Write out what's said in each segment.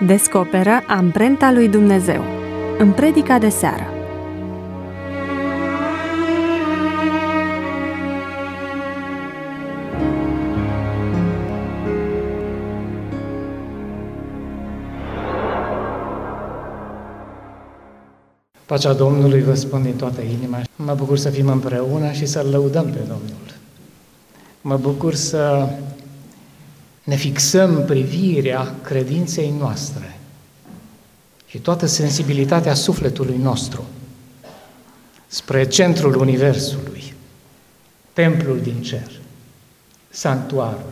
Descoperă amprenta lui Dumnezeu în predica de seară. Pacea Domnului vă spun din toată inima. Mă bucur să fim împreună și să-L lăudăm pe Domnul. Mă bucur să ne fixăm privirea credinței noastre și toată sensibilitatea sufletului nostru spre centrul Universului, templul din cer, sanctuarul.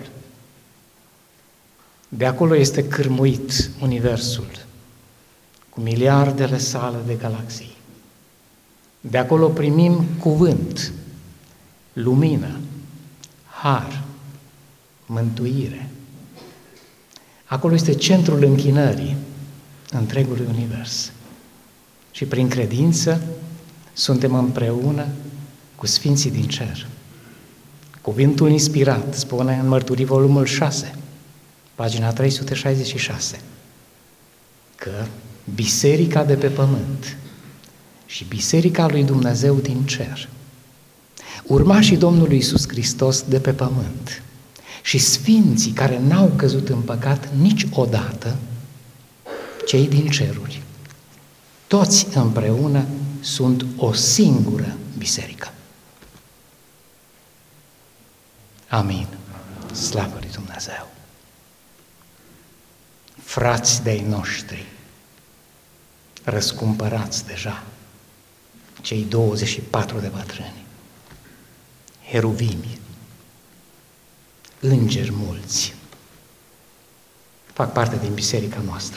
De acolo este cârmuit Universul, cu miliardele sale de galaxii. De acolo primim cuvânt, lumină, har, mântuire. Acolo este centrul închinării întregului univers. Și prin credință suntem împreună cu Sfinții din cer. Cuvântul inspirat spune în Mărturii, volumul 6, pagina 366, că biserica de pe pământ și biserica lui Dumnezeu din cer, urmașii Domnului Iisus Hristos de pe pământ și sfinții care n-au căzut în păcat niciodată, cei din ceruri, toți împreună sunt o singură biserică. Amin. Slavă lui Dumnezeu! Frați de-ai noștri, răscumpărați deja, cei 24 de bătrâni, heruvimi, îngeri mulți, fac parte din biserica noastră.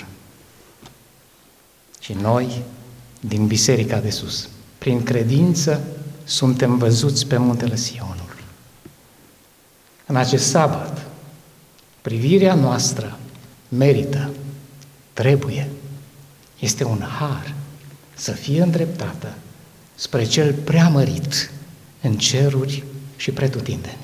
Și noi, din biserica de sus, prin credință, suntem văzuți pe muntele Sionului. În acest sabat, privirea noastră merită, trebuie, este un har să fie îndreptată spre cel preamărit în ceruri și pretutindeni.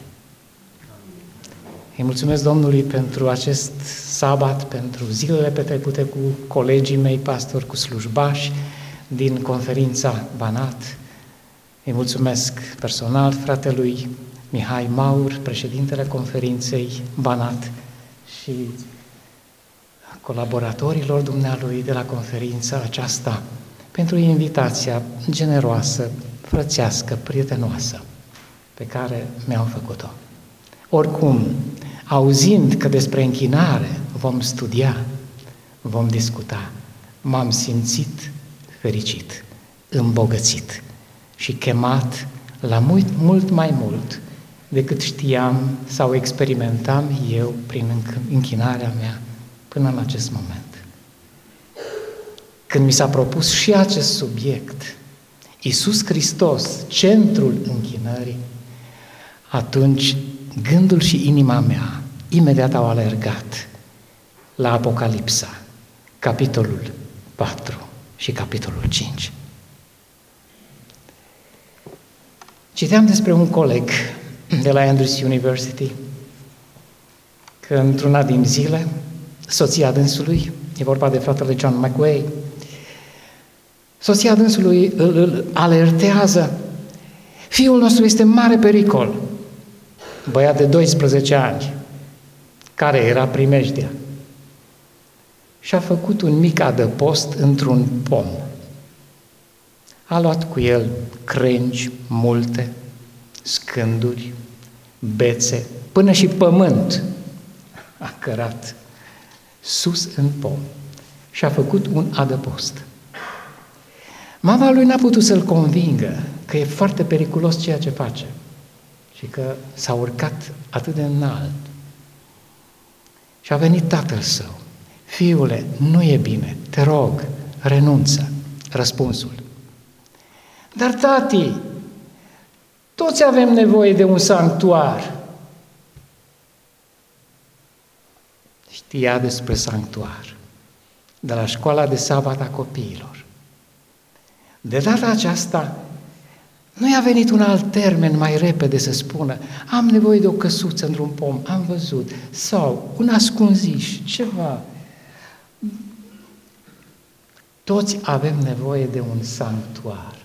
Îi mulțumesc Domnului pentru acest sabat, pentru zilele petrecute cu colegii mei pastori, cu slujbași din conferința Banat. Îi mulțumesc personal fratelui Mihai Maur, președintele conferinței Banat, și colaboratorilor dumnealui de la conferința aceasta pentru invitația generoasă, frățească, prietenoasă pe care mi-au făcut-o. Oricum, auzind că despre închinare vom studia, vom discuta, m-am simțit fericit, îmbogățit și chemat la mult mai mult decât știam sau experimentam eu prin închinarea mea până în acest moment. Când mi s-a propus și acest subiect, Iisus Hristos, centrul închinării, atunci gândul și inima mea imediat au alergat la Apocalipsa, capitolul 4 și capitolul 5. Citeam despre un coleg de la Andrews University că într-una din zile, soția dânsului, e vorba de fratele John McWay, soția dânsului îl alertează: fiul nostru este în mare pericol. Băiat de 12 ani, care era primejdea, și-a făcut un mic adăpost într-un pom. A luat cu el crengi multe, scânduri, bețe, până și pământ a cărat sus în pom și a făcut un adăpost. Mama lui n-a putut să-l convingă că e foarte periculos ceea ce face și că s-a urcat atât de înalt. Și a venit tatăl său: fiule, nu e bine, te rog, renunță. Răspunsul: dar tati, toți avem nevoie de un sanctuar. Știa despre sanctuar de la școala de sabat a copiilor. De data aceasta nu i-a venit un alt termen mai repede să spună: am nevoie de o căsuță într-un pom, am văzut, sau un ascunziș, ceva. Toți avem nevoie de un sanctuar.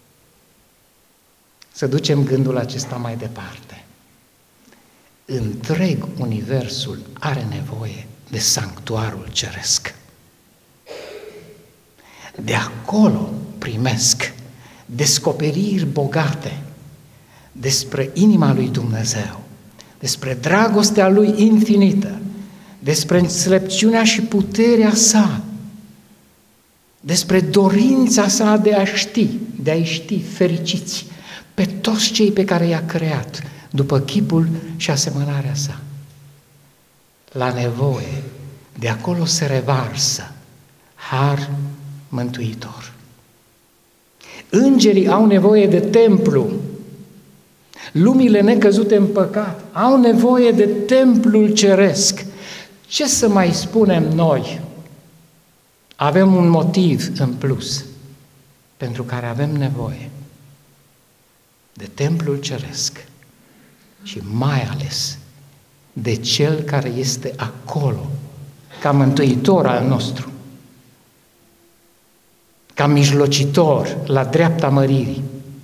Să ducem gândul acesta mai departe. Întreg universul are nevoie de sanctuarul ceresc. De acolo primesc descoperiri bogate despre inima lui Dumnezeu, despre dragostea lui infinită, despre înțelepciunea și puterea sa, despre dorința sa de a-i ști fericiți pe toți cei pe care i-a creat după chipul și asemănarea sa. La nevoie, de acolo se revarsă har mântuitor. Îngerii au nevoie de templu. Lumile necăzute în păcat au nevoie de templul ceresc. Ce să mai spunem noi? Avem un motiv în plus pentru care avem nevoie de templul ceresc și mai ales de Cel care este acolo ca mântuitor al nostru, ca mijlocitor la dreapta măririi,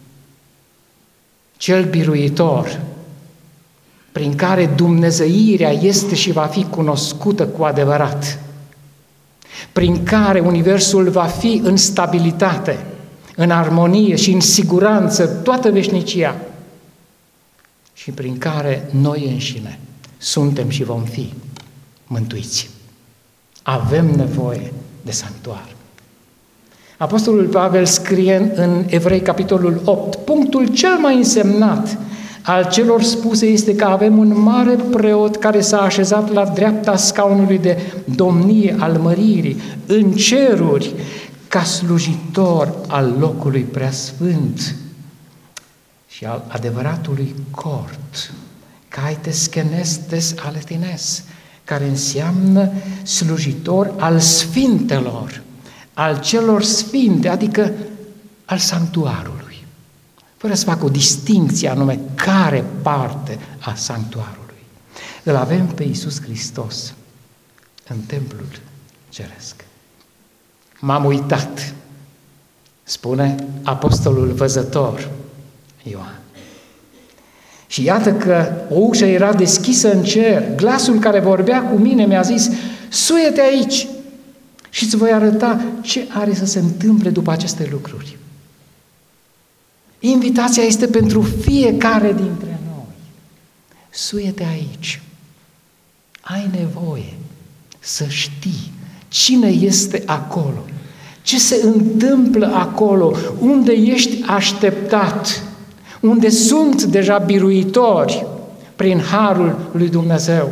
Cel biruitor prin care dumnezeirea este și va fi cunoscută cu adevărat, prin care universul va fi în stabilitate, în armonie și în siguranță toată veșnicia și prin care noi înșine suntem și vom fi mântuiți. Avem nevoie de sanctuar. Apostolul Pavel scrie în Evrei, capitolul 8, punctul cel mai însemnat al celor spuse este că avem un mare preot care s-a așezat la dreapta scaunului de domnie al măririi, în ceruri, ca slujitor al locului preasfânt și al adevăratului cort, caites kenestes aletines, care înseamnă slujitor al sfintelor, al celor sfinte, adică al sanctuarului, fără să fac o distincție anume care parte a sanctuarului. Îl avem pe Iisus Hristos în templul ceresc. M-am uitat, spune apostolul văzător Ioan. Și iată că o ușă era deschisă în cer, glasul care vorbea cu mine mi-a zis, suie-te aici și îți voi arăta ce are să se întâmple după aceste lucruri. Invitația este pentru fiecare dintre noi. Suie-te aici. Ai nevoie să știi cine este acolo, ce se întâmplă acolo, unde ești așteptat, unde sunt deja biruitori prin harul lui Dumnezeu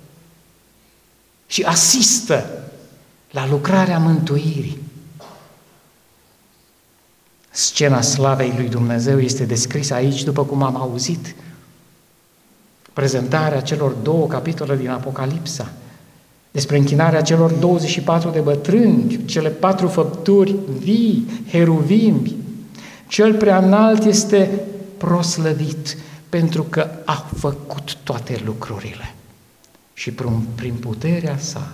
și asistă la lucrarea mântuirii. Scena slavei lui Dumnezeu este descrisă aici, după cum am auzit prezentarea celor 2 capitole din Apocalipsa, despre închinarea celor 24 de bătrâni, cele 4 făpturi vii, heruvimi. Cel preaînalt este proslăvit pentru că a făcut toate lucrurile și prin puterea sa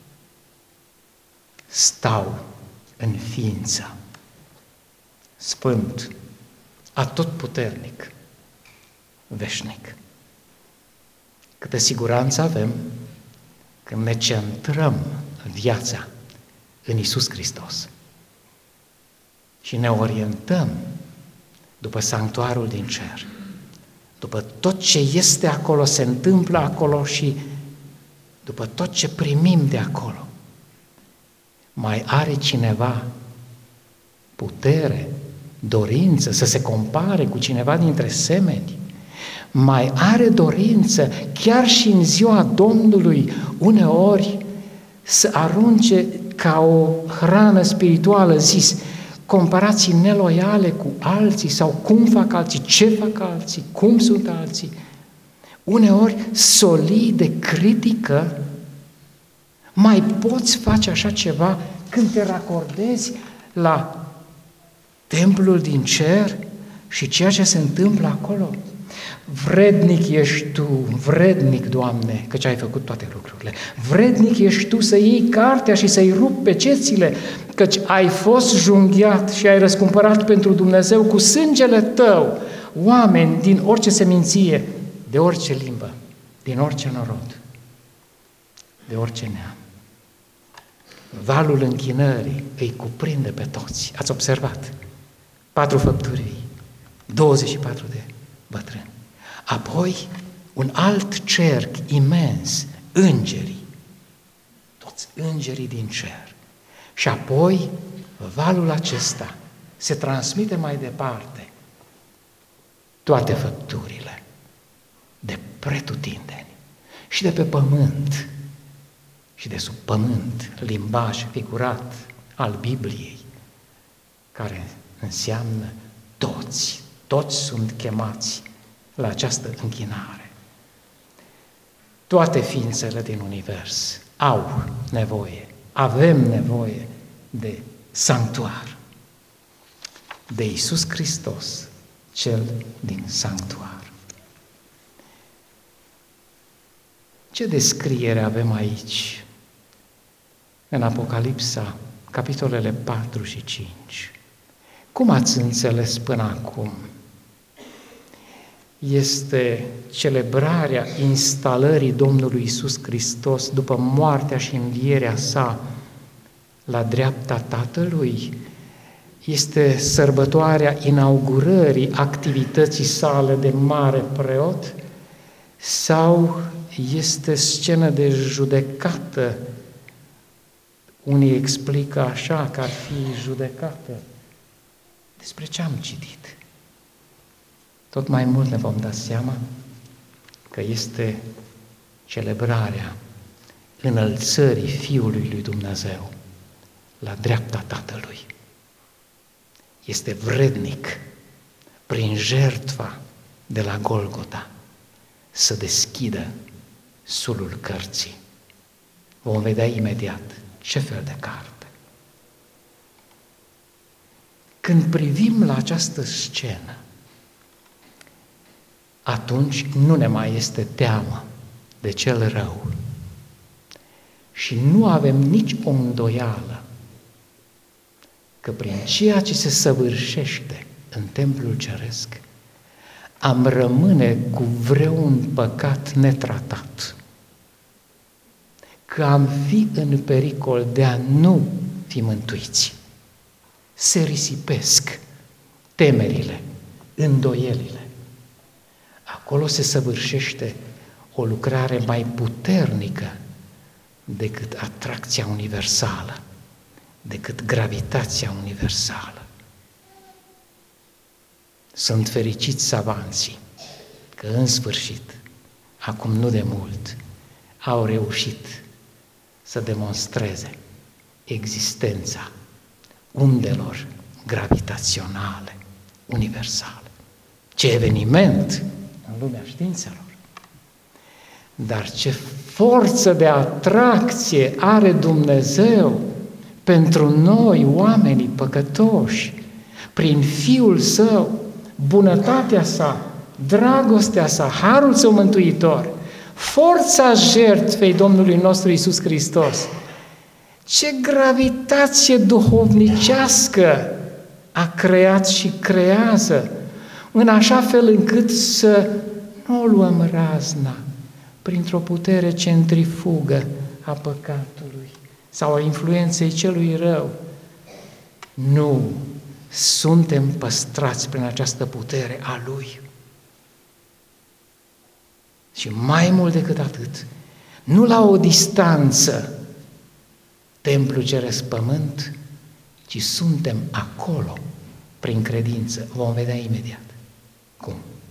stau în ființă. Sfânt, atotputernic, veșnic. Câtă siguranță avem când ne centrăm viața în Iisus Hristos și ne orientăm după sanctuarul din cer, după tot ce este acolo, se întâmplă acolo și după tot ce primim de acolo. Mai are cineva putere, dorință să se compare cu cineva dintre semeni? Mai are dorință, chiar și în ziua Domnului, uneori să arunce ca o hrană spirituală, zis, comparații neloiale cu alții sau cum fac alții, ce fac alții, cum sunt alții. Uneori solii de critică. Mai poți face așa ceva când te racordezi la templul din cer și ceea ce se întâmplă acolo? Vrednic ești Tu, vrednic, Doamne, căci ai făcut toate lucrurile. Vrednic ești Tu să iei cartea și să-i rupi pe cețile, căci ai fost junghiat și ai răscumpărat pentru Dumnezeu cu sângele Tău oameni din orice seminție, de orice limbă, din orice norod, de orice neam. Valul închinării îi cuprinde pe toți. Ați observat? 4 făpturii, 24 de bătrâni. Apoi, un alt cerc imens, îngerii, toți îngerii din cer. Și apoi, valul acesta se transmite mai departe toate făpturile, de pretutindeni și de pe pământ și de sub pământ, limbaj figurat al Bibliei, care înseamnă toți. Toți sunt chemați la această închinare. Toate ființele din univers au nevoie, avem nevoie de sanctuar, de Iisus Hristos, Cel din sanctuar. Ce descriere avem aici, în Apocalipsa, capitolele 4 și 5? Cum ați înțeles până acum? Este celebrarea instalării Domnului Iisus Hristos după moartea și învierea sa la dreapta Tatălui? Este sărbătoarea inaugurării activității sale de mare preot? Sau este scenă de judecată? Unii explică așa, că ar fi judecată. Despre ce am citit? Tot mai mult ne vom da seama că este celebrarea înălțării Fiului lui Dumnezeu la dreapta Tatălui. Este vrednic, prin jertfa de la Golgota, să deschidă sulul cărții. Vom vedea imediat ce fel de carte. Când privim la această scenă, atunci nu ne mai este teamă de cel rău și nu avem nici o îndoială că prin ceea ce se săvârșește în templul ceresc am rămâne cu vreun păcat netratat, că am fi în pericol de a nu fi mântuiți. Se risipesc temerile, îndoielile. Acolo se săvârșește o lucrare mai puternică decât atracția universală, decât gravitația universală. Sunt fericiți savanții că în sfârșit, acum nu de mult, au reușit să demonstreze existența undelor gravitaționale universale. Ce eveniment în lumea științelor! Dar ce forță de atracție are Dumnezeu pentru noi, oamenii păcătoși, prin Fiul Său, bunătatea sa, dragostea sa, harul Său mântuitor, forța jertfei Domnului nostru Iisus Hristos. Ce gravitație duhovnicească a creat și creează, în așa fel încât să nu o luăm razna printr-o putere centrifugă a păcatului sau a influenței celui rău. Nu, suntem păstrați prin această putere a Lui. Și mai mult decât atât, nu la o distanță, templu ceresc pământ, ci suntem acolo, prin credință. Vom vedea imediat. Cum?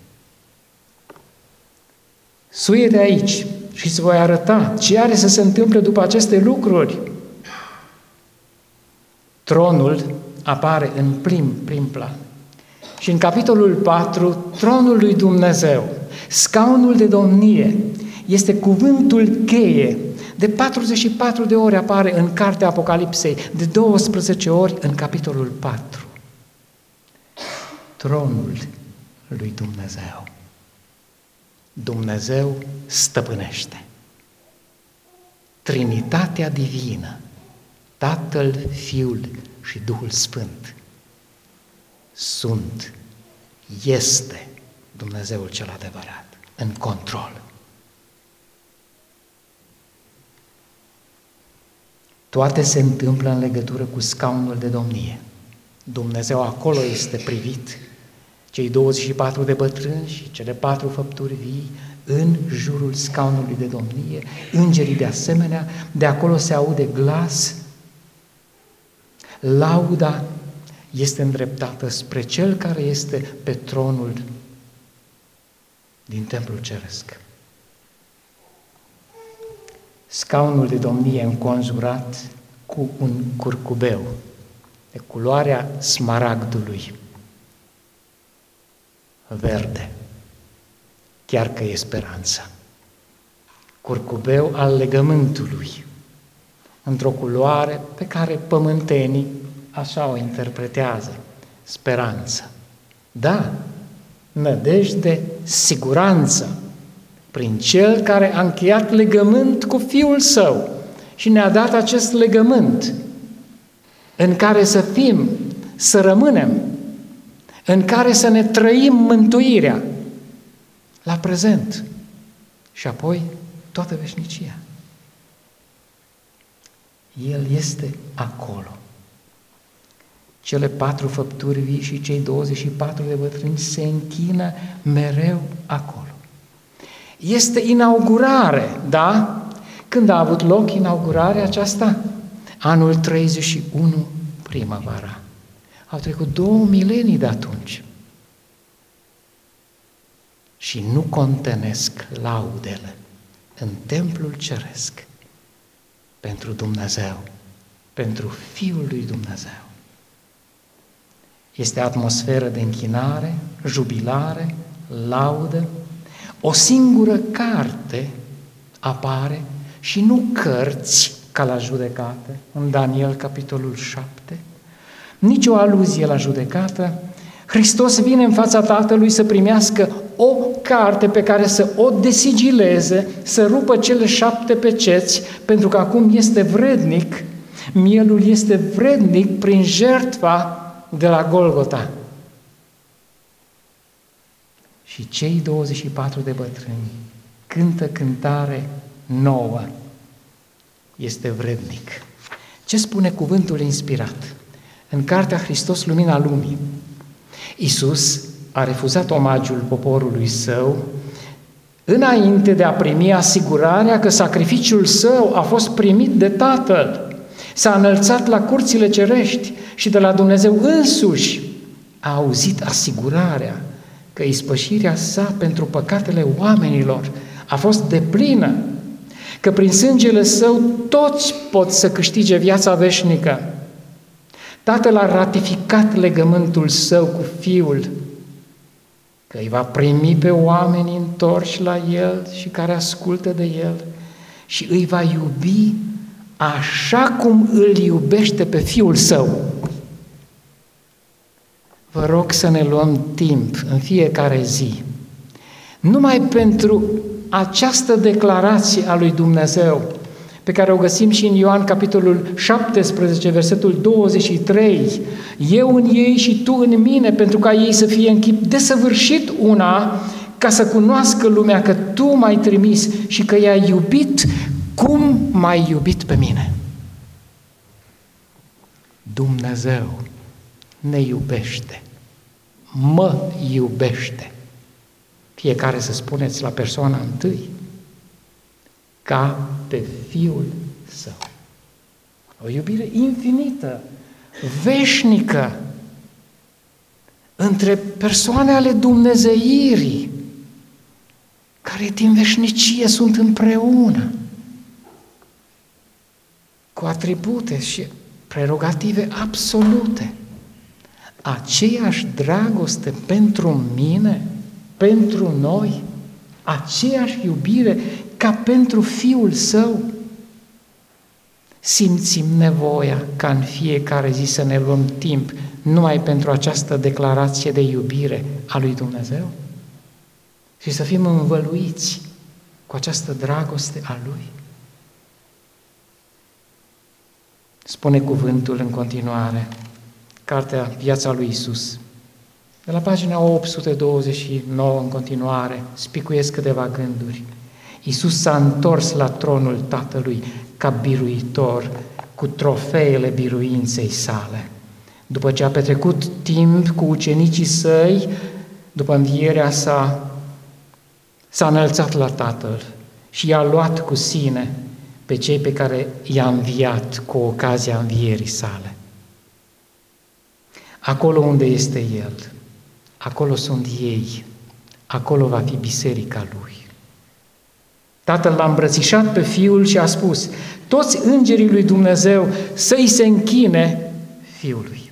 Suie de aici și îți voi arăta ce are să se întâmple după aceste lucruri. Tronul apare în prim plan. Și în capitolul 4, tronul lui Dumnezeu, scaunul de domnie, este cuvântul cheie. De 44 de ori apare în cartea Apocalipsei, de 12 ori în capitolul 4. Tronul lui Dumnezeu. Dumnezeu stăpânește. Trinitatea divină, Tatăl, Fiul și Duhul Sfânt, este Dumnezeul cel adevărat, în control. Toate se întâmplă în legătură cu scaunul de domnie. Dumnezeu acolo este privit, cei 24 de bătrâni și cele 4 făpturi vii în jurul scaunului de domnie, îngerii de asemenea, de acolo se aude glas. Lauda este îndreptată spre Cel care este pe tronul din templul ceresc. Scaunul de domnie înconjurat cu un curcubeu de culoarea smaragdului verde, chiar că e speranța. Curcubeu al legământului, într-o culoare pe care pământenii așa o interpretează, speranță. Da, nădejde, siguranță, prin Cel care a încheiat legământ cu Fiul Său și ne-a dat acest legământ în care să fim, să rămânem, în care să ne trăim mântuirea la prezent și apoi toată veșnicia. El este acolo. Cele 4 făpturi vii și cei 24 de bătrâni se închină mereu acolo. Este inaugurare, da? Când a avut loc inaugurarea aceasta? Anul 31, primăvara. Au trecut 2 milenii de atunci. Și nu contenesc laudele în templul ceresc pentru Dumnezeu, pentru Fiul lui Dumnezeu. Este atmosferă de închinare, jubilare, laudă. O singură carte apare și nu cărți ca la judecată, în Daniel, capitolul 7, nici o aluzie la judecată. Hristos vine în fața Tatălui să primească o carte pe care să o desigileze, să rupă cele 7 peceți, pentru că acum este vrednic, mielul este vrednic prin jertfa de la Golgota. Și cei 24 de bătrâni cântă cântare nouă. Este vrednic. Ce spune cuvântul inspirat? În cartea Hristos, Lumina Lumii, Iisus a refuzat omagiul poporului său înainte de a primi asigurarea că sacrificiul său a fost primit de Tatăl. S-a înălțat la curțile cerești și de la Dumnezeu însuși a auzit asigurarea că ispășirea sa pentru păcatele oamenilor a fost deplină, că prin sângele său toți pot să câștige viața veșnică. Tatăl a ratificat legământul său cu Fiul, că îi va primi pe oameni întorși la El și care ascultă de El și îi va iubi așa cum îl iubește pe Fiul Său. Vă rog să ne luăm timp în fiecare zi, numai pentru această declarație a lui Dumnezeu, pe care o găsim și în Ioan, capitolul 17, versetul 23. Eu în ei și tu în mine, pentru ca ei să fie în chip desăvârșit una, ca să cunoască lumea că tu m-ai trimis și că i-ai iubit cum m-ai iubit pe mine. Dumnezeu ne iubește, mă iubește. Fiecare să spuneți la persoana întâi, ca pe Fiul Său. O iubire infinită, veșnică, între persoane ale dumnezeirii, care din veșnicie sunt împreună, cu atribute și prerogative absolute. Aceeași dragoste pentru mine, pentru noi, aceeași iubire ca pentru Fiul Său. Simțim nevoia ca în fiecare zi să ne luăm timp numai pentru această declarație de iubire a lui Dumnezeu? și să fim învăluiți cu această dragoste a Lui. Spune cuvântul în continuare, cartea Viața lui Iisus. De la pagina 829 în continuare, spicuiesc câteva gânduri. Iisus s-a întors la tronul Tatălui ca biruitor, cu trofeele biruinței sale. După ce a petrecut timp cu ucenicii săi, după învierea sa, s-a înălțat la Tatăl și i-a luat cu sine pe cei pe care i-a înviat cu ocazia învierii sale. Acolo unde este El, acolo sunt ei, acolo va fi biserica Lui. Tatăl l-a îmbrățișat pe Fiul și a spus, toți îngerii lui Dumnezeu să-i se închine Fiului.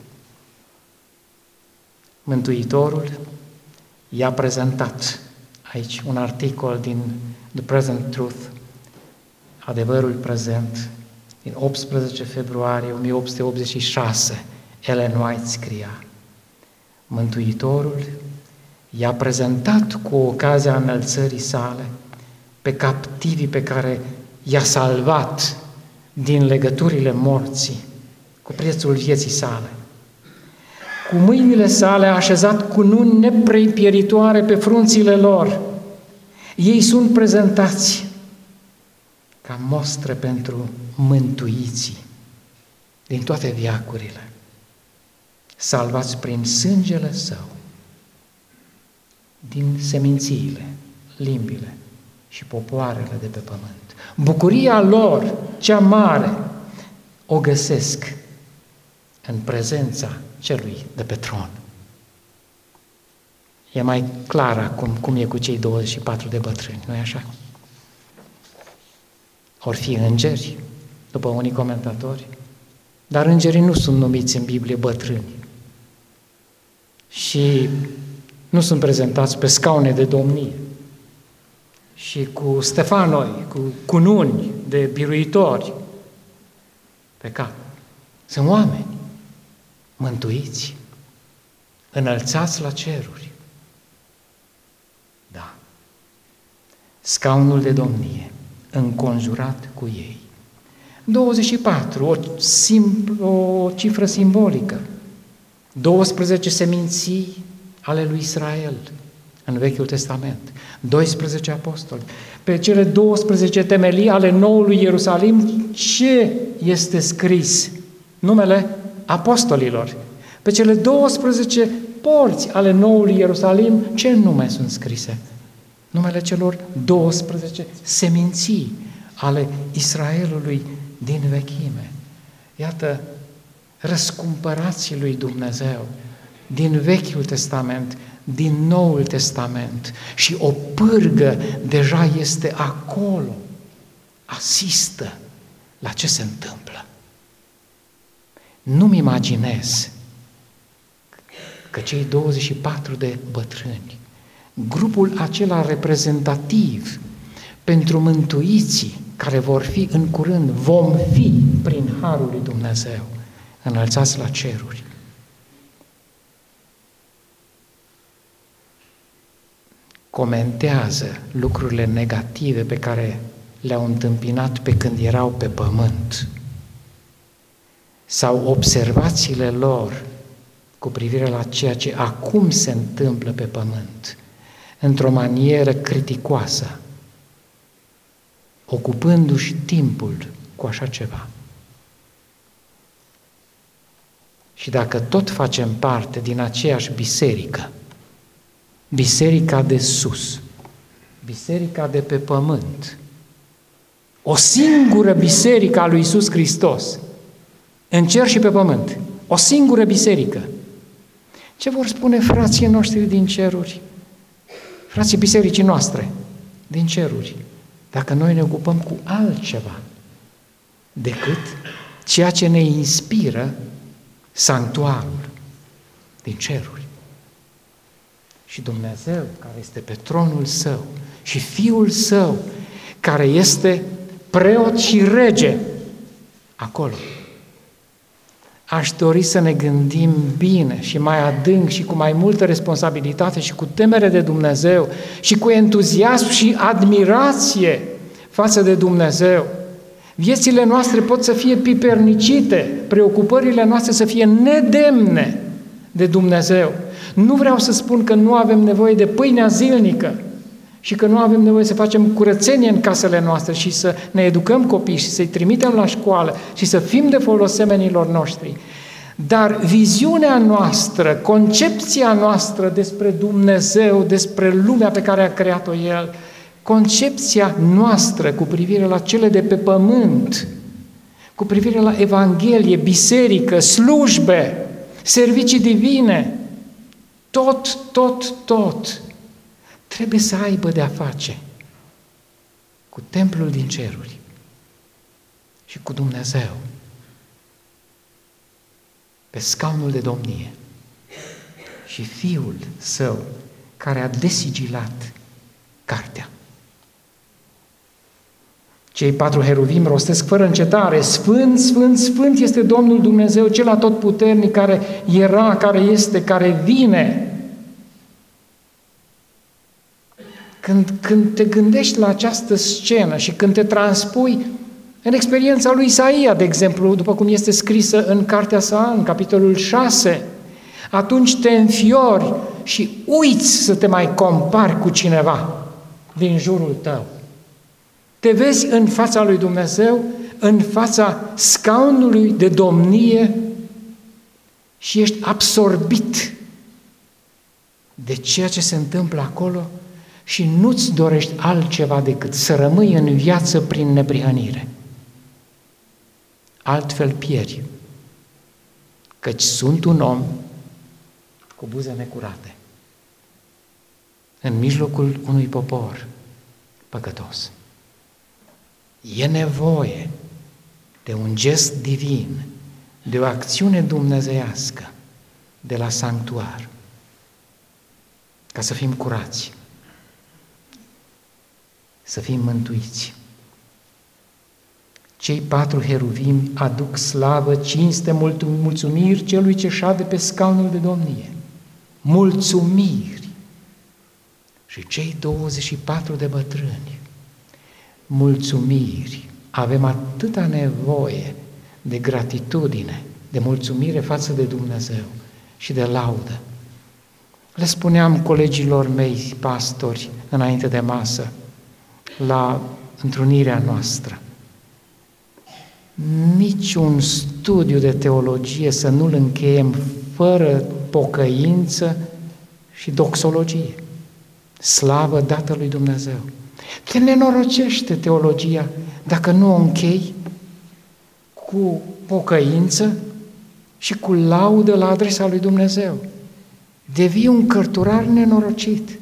Mântuitorul i-a prezentat aici un articol din The Present Truth, Adevărul prezent, din 18 februarie 1886, Ellen White scria, Mântuitorul i-a prezentat cu ocazia înălțării sale pe captivii pe care i-a salvat din legăturile morții cu prețul vieții sale. Cu mâinile sale a așezat cununi neprepieritoare pe frunțile lor. Ei sunt prezentați ca mostre pentru mântuiții din toate veacurile, salvați prin sângele Său, din semințiile, limbile și popoarele de pe pământ. Bucuria lor, cea mare, o găsesc în prezența Celui de pe tron. E mai clar acum cum e cu cei 24 de bătrâni, nu-i așa? Or fi îngeri, după unii comentatori, dar îngerii nu sunt numiți în Biblie bătrâni și nu sunt prezentați pe scaune de domnie și cu stefanoi, cu cununi de biruitori pe cap. Sunt oameni mântuiți, înălțați la ceruri. Da. Scaunul de domnie, înconjurat cu ei. 24, o cifră simbolică. 12 seminții ale lui Israel în Vechiul Testament. 12 apostoli. Pe cele 12 temelii ale noului Ierusalim, ce este scris? Numele apostolilor. Pe cele 12 porți ale noului Ierusalim, ce nume sunt scrise? Numele celor 12 seminții ale Israelului din vechime. Iată, răscumpărații lui Dumnezeu din Vechiul Testament, din Noul Testament, și o pârgă deja este acolo, asistă la ce se întâmplă. Nu-mi imaginez că cei 24 de bătrâni, grupul acela reprezentativ pentru mântuiții care vor fi în curând, vom fi prin harul lui Dumnezeu înălțați la ceruri. Comentează lucrurile negative pe care le-au întâmpinat pe când erau pe pământ sau observațiile lor cu privire la ceea ce acum se întâmplă pe pământ într-o manieră criticoasă, ocupându-și timpul cu așa ceva. Și dacă tot facem parte din aceeași biserică, biserica de sus, biserica de pe pământ, o singură biserică a lui Iisus Hristos, în cer și pe pământ, o singură biserică. Ce vor spune frații noștri din ceruri? Frații bisericii noastre din ceruri, dacă noi ne ocupăm cu altceva decât ceea ce ne inspiră sanctuarul din ceruri. Și Dumnezeu, care este pe tronul Său, și Fiul Său, care este preot și rege acolo. aș dori să ne gândim bine și mai adânc și cu mai multă responsabilitate și cu temere de Dumnezeu și cu entuziasm și admirație față de Dumnezeu. Viețile noastre pot să fie pipernicite, preocupările noastre să fie nedemne de Dumnezeu. Nu vreau să spun că nu avem nevoie de pâinea zilnică și că nu avem nevoie să facem curățenie în casele noastre și să ne educăm copiii și să-i trimitem la școală și să fim de folos semenilor noștri. Dar viziunea noastră, concepția noastră despre Dumnezeu, despre lumea pe care a creat-o El, concepția noastră cu privire la cele de pe pământ, cu privire la Evanghelie, biserică, slujbe, servicii divine, tot trebuie să aibă de-a face cu templul din ceruri și cu Dumnezeu pe scaunul de domnie și Fiul Său care a desigilat cartea. Cei 4 heruvimi rostesc fără încetare: Sfânt, Sfânt, Sfânt este Domnul Dumnezeu, Cel Atotputernic, care era, care este, care vine. Când te gândești la această scenă și când te transpui în experiența lui Isaia, de exemplu, după cum este scrisă în cartea sa, în capitolul 6, atunci te înfiori și uiți să te mai compari cu cineva din jurul tău. Te vezi în fața lui Dumnezeu, în fața scaunului de domnie și ești absorbit de ceea ce se întâmplă acolo și nu-ți dorești altceva decât să rămâi în viață prin neprihănire. Altfel pieri, căci sunt un om cu buze necurate în mijlocul unui popor păcătos. E nevoie de un gest divin, de o acțiune dumnezeiască de la sanctuar, ca să fim curați, să fim mântuiți. Cei 4 heruvimi aduc slavă, cinste, mulțumiri celui ce șade pe scaunul de domnie. Mulțumiri! Și cei 24 de bătrâni, mulțumiri! Avem atâta nevoie de gratitudine, de mulțumire față de Dumnezeu și de laudă. Le spuneam colegilor mei pastori înainte de masă, la întrunirea noastră, niciun studiu de teologie să nu-l încheiem fără pocăință și doxologie. Slavă dată lui Dumnezeu! Te nenorocește teologia dacă nu o închei cu pocăință și cu laudă la adresa lui Dumnezeu. Devii un cărturar nenorocit,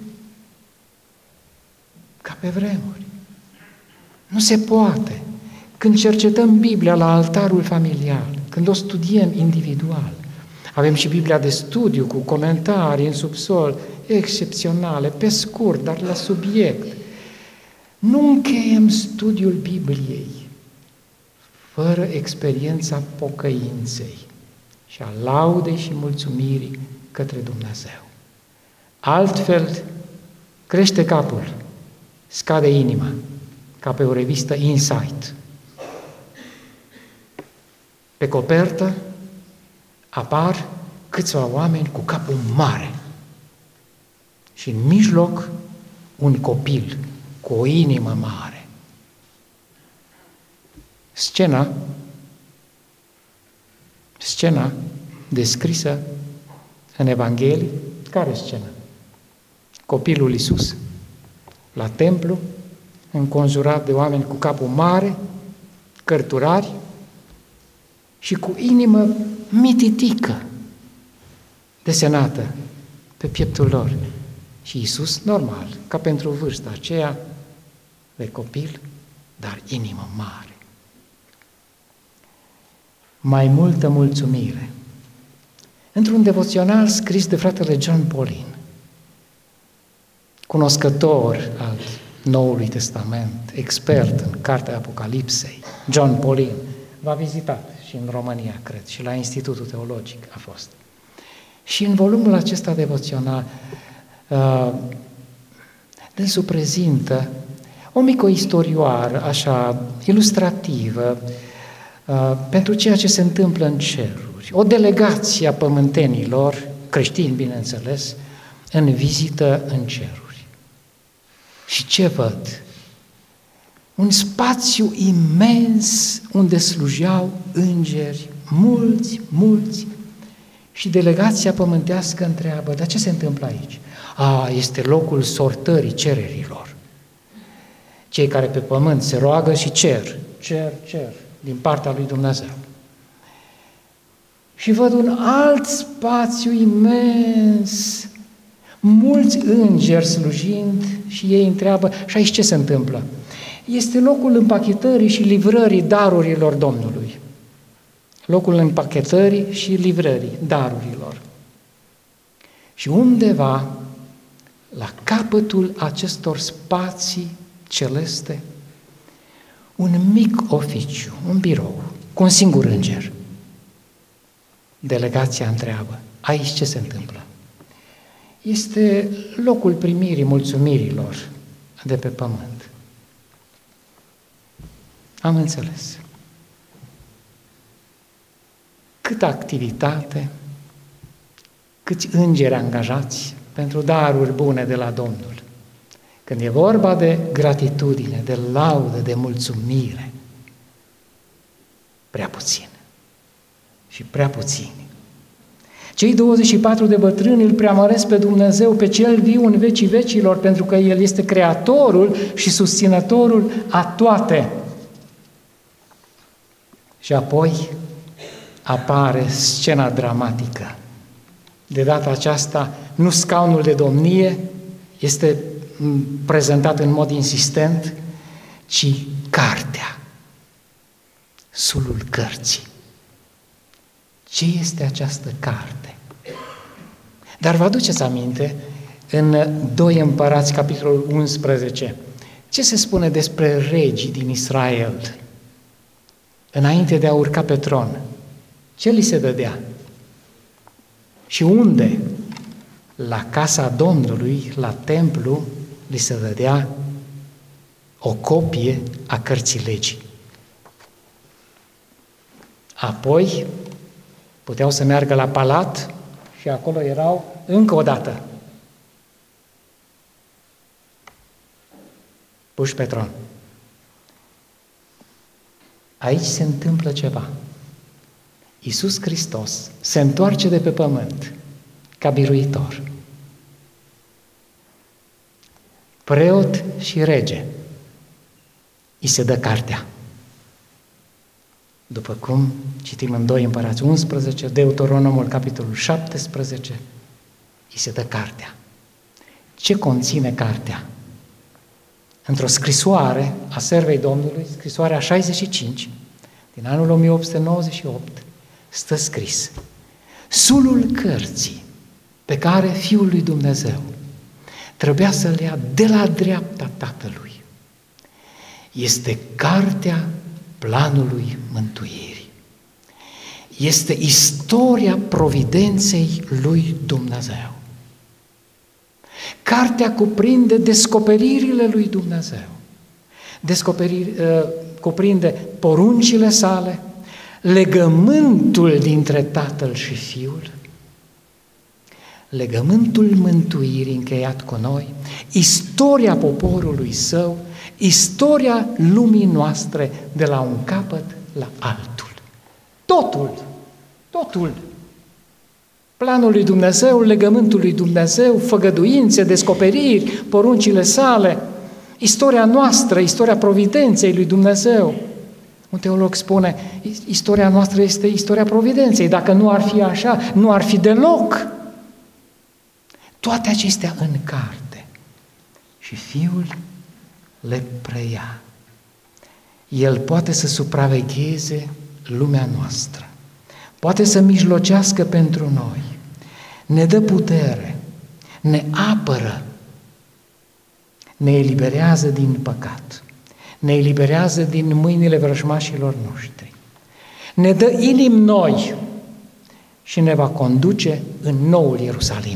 ca pe vremuri. Nu se poate. Când cercetăm Biblia la altarul familial, când o studiem individual, avem și Biblia de studiu cu comentarii în subsol, excepționale, pe scurt, dar la subiect. Nu încheiem studiul Bibliei fără experiența pocăinței și a laudei și mulțumirii către Dumnezeu. Altfel, crește capul, scade inima, ca pe o revistă Insight. Pe copertă apar câțiva oameni cu capul mare și în mijloc un copil cu o inimă mare. Scena descrisă în Evanghelie, care scenă? Copilul Iisus la templu, înconjurat de oameni cu capul mare, cărturari și cu inimă mititică, desenată pe pieptul lor. Și Iisus, normal, ca pentru vârsta aceea de copil, dar inimă mare. Mai multă mulțumire. Într-un devoțional scris de fratele John Paulin, cunoscător al Noului Testament, expert în cartea Apocalipsei, John Paulin, v-a vizitat și în România, cred, și la Institutul Teologic a fost. Și în volumul acesta devoțional, dânsul prezintă o mică istorioară, așa, ilustrativă, pentru ceea ce se întâmplă în ceruri. O delegație a pământenilor, creștini, bineînțeles, în vizită în ceruri. Și ce văd? Un spațiu imens unde slujeau îngeri, mulți, și delegația pământească întreabă, dar ce se întâmplă aici? Este locul sortării cererilor. Cei care pe pământ se roagă și cer din partea lui Dumnezeu. Și văd un alt spațiu imens, mulți îngeri slujind și ei întreabă, și aici ce se întâmplă? Este locul împachetării și livrării darurilor Domnului. Locul împachetării și livrării darurilor. Și undeva, la capătul acestor spații celeste, un mic oficiu, un birou, cu un singur înger. Delegația întreabă, aici ce se întâmplă? Este locul primirii mulțumirilor de pe pământ. Am înțeles. Câtă activitate, câți îngeri angajați pentru daruri bune de la Domnul. Când e vorba de gratitudine, de laudă, de mulțumire, prea puțin. Și prea puțini. Cei 24 de bătrâni îl preamăresc pe Dumnezeu, pe Cel viu în vecii vecilor, pentru că El este Creatorul și susținătorul a toate. Și apoi apare scena dramatică. De data aceasta, nu scaunul de domnie este prezentat în mod insistent, ci cartea, sulul cărții. Ce este această carte? Dar vă aduceți aminte, în 2 Împărați, capitolul 11, ce se spune despre regii din Israel înainte de a urca pe tron? Ce li se dădea? Și unde? La casa Domnului, la templu, li se dădea o copie a cărții legii. Apoi puteau să meargă la palat și acolo erau încă o dată puși pe tron. Aici se întâmplă ceva. Iisus Hristos se întoarce de pe pământ ca biruitor. Preot și rege. Îi se dă cartea. După cum citim în 2 Împărați 11, Deuteronomul capitolul 17, îi se dă cartea. Ce conține cartea? Într-o scrisoare a servei Domnului, scrisoarea 65, din anul 1898, stă scris: sulul cărții pe care Fiul lui Dumnezeu trebuia să le ia de la dreapta Tatălui este cartea planului mântuirii. Este istoria providenței lui Dumnezeu. Cartea cuprinde descoperirile lui Dumnezeu. Cuprinde poruncile sale, legământul dintre Tatăl și Fiul, legământul mântuirii încheiat cu noi, istoria poporului său, istoria lumii noastre de la un capăt la altul. Totul. Planul lui Dumnezeu, legământul lui Dumnezeu, făgăduințe, descoperiri, poruncile sale, istoria noastră, istoria providenței lui Dumnezeu. Un teolog spune, istoria noastră este istoria providenței. Dacă nu ar fi așa, nu ar fi deloc. Toate acestea în carte. Și Fiul le preia. El poate să supravegheze lumea noastră. Poate să mijlocească pentru noi. Ne dă putere. Ne apără. Ne eliberează din păcat. Ne eliberează din mâinile vrăjmașilor noștri. ne dă inimi noi și ne va conduce în noul Ierusalim.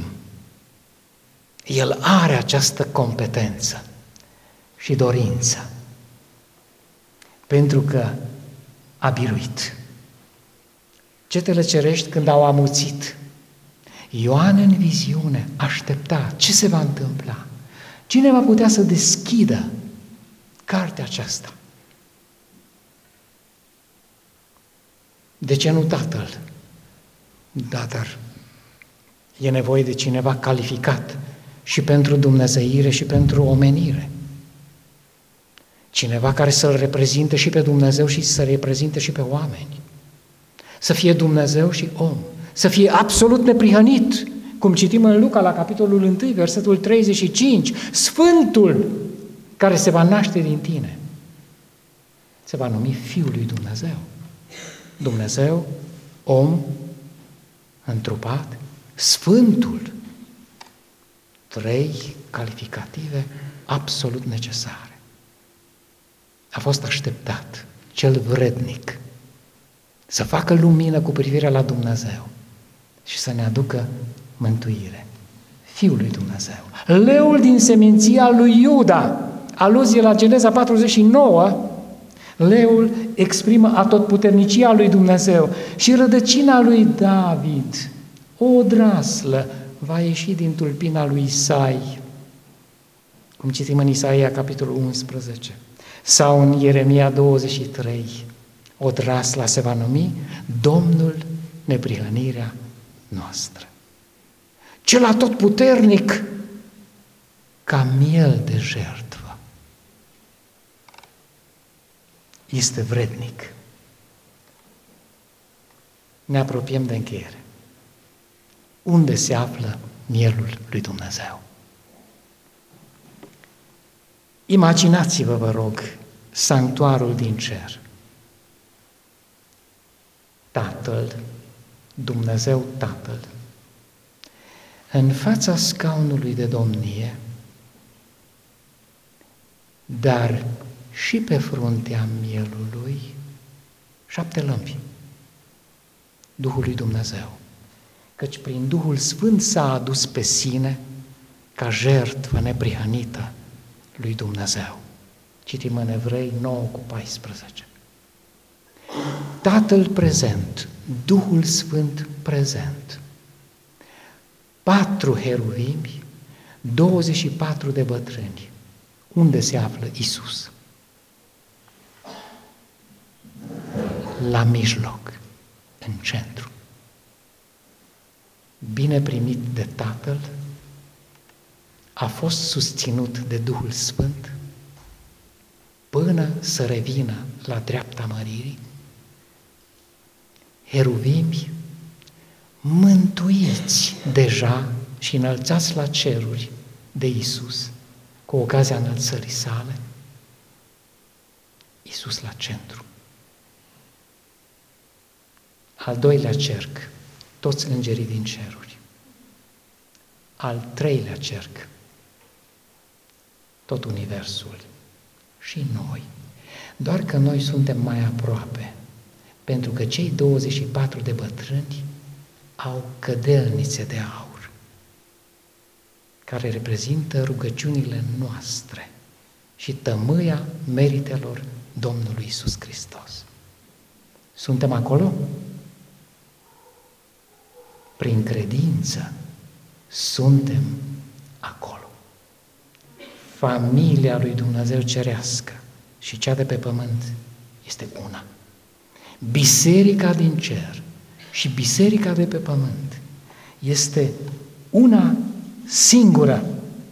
El are această competență și dorință, pentru că a biruit. Cetele cerești, când au amuțit, Ioan în viziune aștepta ce se va întâmpla. Cine va putea să deschidă cartea aceasta? De ce nu Tatăl? Da, dar e nevoie de cineva calificat și pentru dumnezeire și pentru omenire. Cineva care să-L reprezinte și pe Dumnezeu și să reprezinte și pe oameni. Să fie Dumnezeu și om. Să fie absolut neprihănit, cum citim în Luca la capitolul 1, versetul 35, Sfântul care se va naște din tine se va numi Fiul lui Dumnezeu. Dumnezeu, om, întrupat, Sfântul. 3 calificative absolut necesare. A fost așteptat, cel vrednic, să facă lumină cu privire la Dumnezeu și să ne aducă mântuire. Fiul lui Dumnezeu. Leul din seminția lui Iuda, aluzie la Geneza 49, leul exprimă atotputernicia lui Dumnezeu și rădăcina lui David, o odraslă, va ieși din tulpina lui Isai, cum citim în Isaia, capitolul 11, sau în Ieremia 23, odrasla se va numi Domnul neprihănirea noastră. Cel atotputernic ca miel de jertfă este vrednic. Ne apropiem de încheiere. Unde se află mielul lui Dumnezeu? Imaginați-vă, vă rog, sanctuarul din cer. Tatăl, Dumnezeu Tatăl, în fața scaunului de domnie, dar și pe fruntea mielului, 7 lămpi, Duhul lui Dumnezeu, căci prin Duhul Sfânt s-a adus pe sine ca jertfă neprihănită lui Dumnezeu. Citim în Evrei 9:14. Tatăl prezent, Duhul Sfânt prezent, 4 heruvimi, 24 de bătrâni. Unde se află Iisus? La mijloc, în centru. Bine primit de Tatăl, a fost susținut de Duhul Sfânt până să revină la dreapta măririi. Heruvimi, mântuiți deja și înălțați la ceruri de Iisus, cu ocazia înălțării sale, Iisus la centru. Al doilea cerc, toți îngerii din ceruri. Al treilea cerc, tot universul și noi. Doar că noi suntem mai aproape, pentru că cei 24 de bătrâni au cădelnițe de aur, care reprezintă rugăciunile noastre și tămâia meritelor Domnului Iisus Hristos. Suntem acolo? Prin credință suntem acolo. Familia lui Dumnezeu cerească și cea de pe pământ este una. Biserica din cer și biserica de pe pământ este una singură.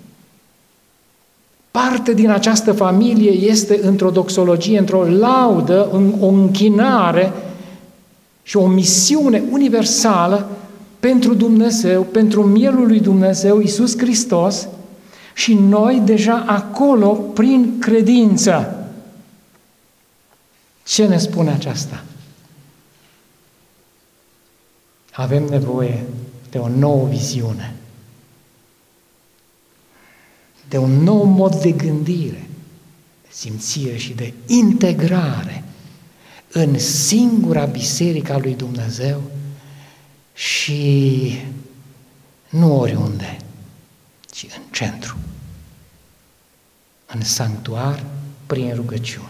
Parte din această familie este într-o doxologie, într-o laudă, în o închinare și o misiune universală pentru Dumnezeu, pentru mielul lui Dumnezeu, Iisus Hristos, și noi deja acolo prin credință. Ce ne spune aceasta? Avem nevoie de o nouă viziune, de un nou mod de gândire, de simțire și de integrare în singura biserică a lui Dumnezeu și nu oriunde, ci în centru, în sanctuar, prin rugăciuni.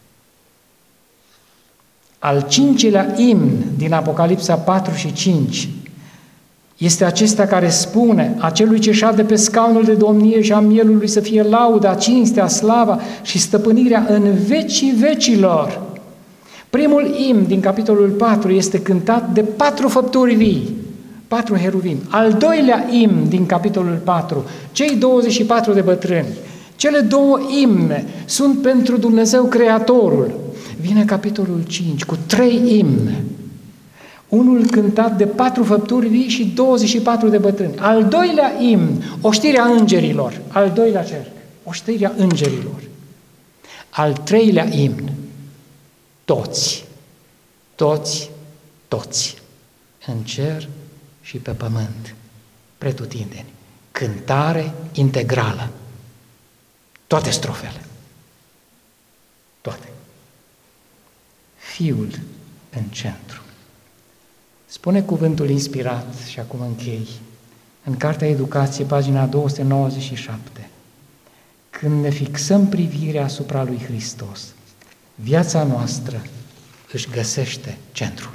Al 5-lea imn din Apocalipsa 4 și 5 este acesta care spune: a celui ce șade pe scaunul de domnie și a mielului să fie lauda, cinstea, slava și stăpânirea în vecii vecilor. Primul imn din capitolul 4 este cântat de 4 făpturi vii, 4 heruvimi. Al doilea imn din capitolul 4, cei 24 de bătrâni. Cele 2 imne sunt pentru Dumnezeu Creatorul. Vine capitolul 5 cu 3 imne. Unul cântat de 4 făpturi vii și 24 de bătrâni. Al doilea imn, oștirea îngerilor. Al doilea cerc, oștirea îngerilor. Al treilea imn, toți, în cer și pe pământ, pretutindeni. Cântare integrală. Toate strofele. Toate. Fiul în centru. Spune cuvântul inspirat, și acum închei, în Cartea Educație, pagina 297, când ne fixăm privirea asupra lui Hristos, viața noastră își găsește centrul.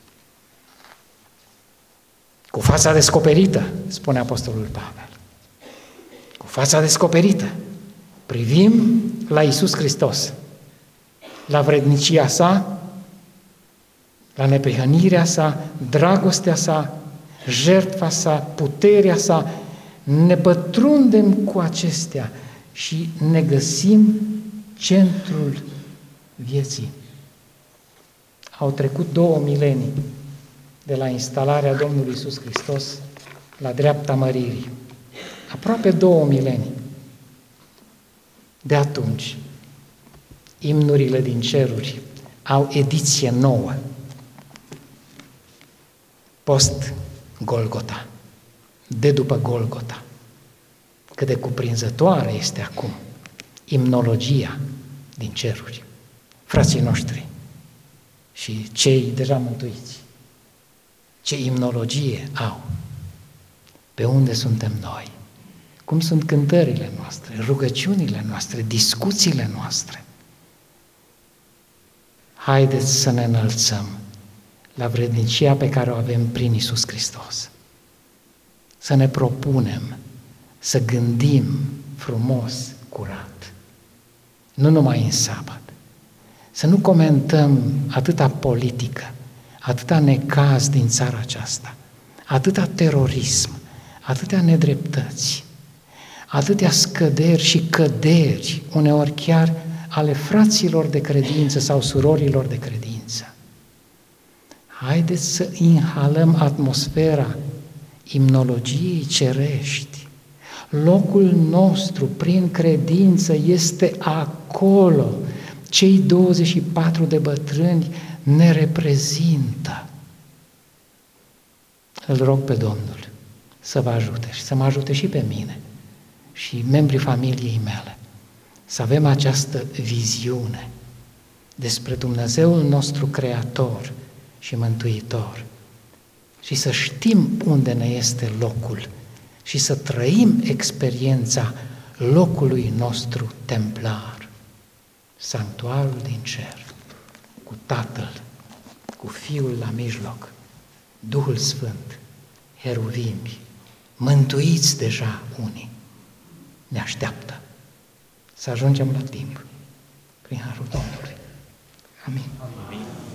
Cu fața descoperită, spune Apostolul Pavel, cu fața descoperită, privim la Iisus Hristos, la vrednicia sa, la neprihănirea sa, dragostea sa, jertfa sa, puterea sa, ne pătrundem cu acestea și ne găsim centrul vieții. Au trecut 2 milenii de la instalarea Domnului Iisus Hristos la dreapta măririi. Aproape 2 milenii. De atunci, imnurile din ceruri au ediție nouă. Post-Golgota, de după Golgota. Cât de cuprinzătoare este acum imnologia din ceruri. Frații noștri și cei deja mântuiți, ce imnologie au. Pe unde suntem noi? Cum sunt cântările noastre, rugăciunile noastre, discuțiile noastre? Haideți să ne înălțăm la vrednicia pe care o avem prin Iisus Hristos. Să ne propunem să gândim frumos, curat, nu numai în sabat. Să nu comentăm atâta politică, atâta necaz din țara aceasta, atâta terorism, atâtea nedreptăți, atâtea scăderi și căderi, uneori chiar ale fraților de credință sau surorilor de credință. Haideți să inhalăm atmosfera imnologiei cerești. Locul nostru, prin credință, este acolo. Cei 24 de bătrâni ne reprezintă. Îl rog pe Domnul să vă ajute și să mă ajute și pe mine și membrii familiei mele să avem această viziune despre Dumnezeul nostru Creator și Mântuitor și să știm unde ne este locul și să trăim experiența locului nostru templar, sanctuarul din cer, cu Tatăl, cu Fiul la mijloc, Duhul Sfânt, heruvimi, mântuiți deja unii, ne așteaptă să ajungem la timp, prin harul Domnului. Amin. Amin.